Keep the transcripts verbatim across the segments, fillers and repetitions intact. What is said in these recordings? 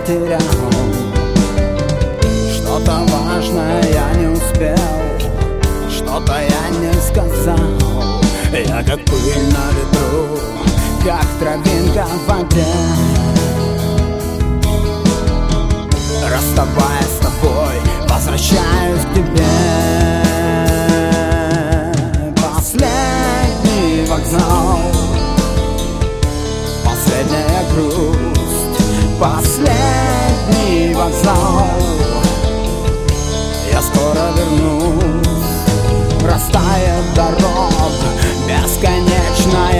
потерял. Что-то важное я не успел, что-то я не сказал. Я как пыль на ветру, как травинка в воде. Расставаясь с тобой, возвращаюсь к тебе. Последний вокзал, последняя грусть, последний вокзал. Я скоро вернусь, растает дорог бесконечная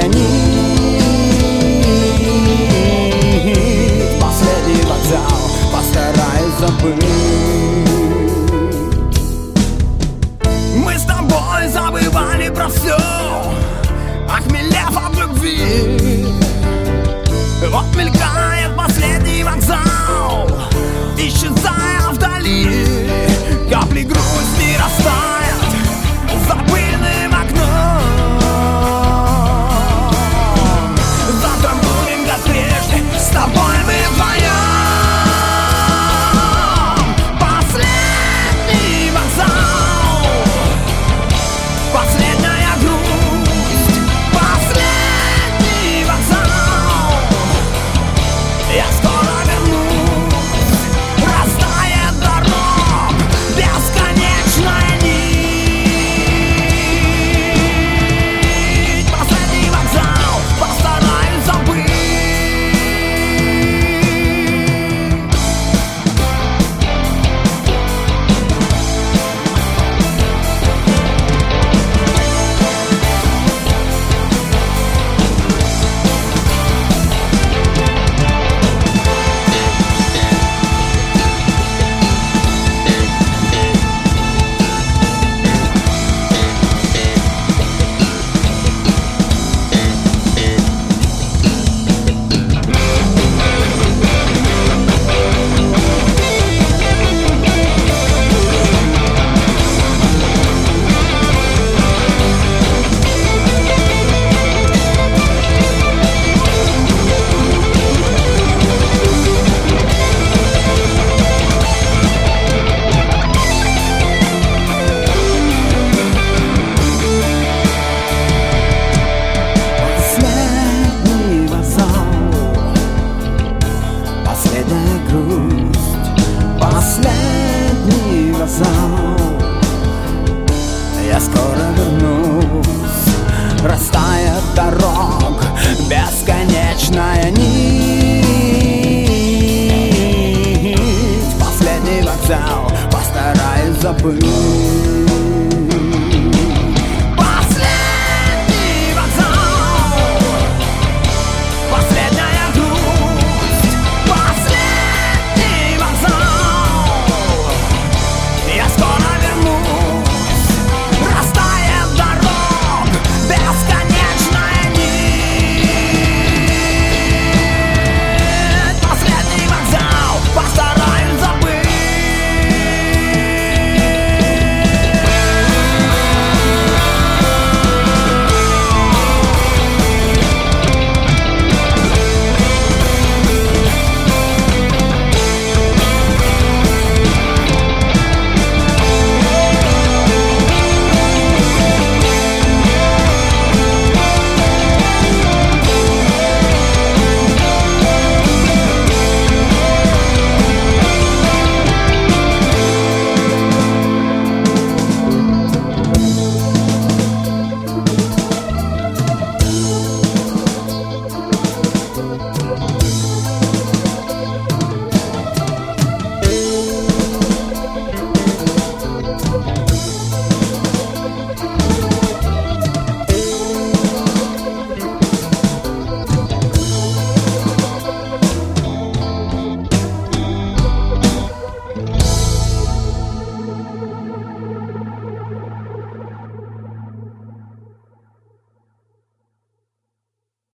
нить. Последний вокзал, постараюсь забыть. Мы с тобой забывали про все, охмелев от любви. Вот мелькает последний вокзал, исчезая вдали. Капли грусти растают за пыльным окном. Завтра будем как прежде, с тобой мы вдвоем. Последний вокзал, последняя грусть, последний вокзал. Я скоро вернусь, растает дорог бесконечная нить. Последний вокзал, постараюсь забыть. Последняя грусть, последний вокзал. Я скоро вернусь, растает дорог бесконечная нить. Последний вокзал, постараюсь забыть.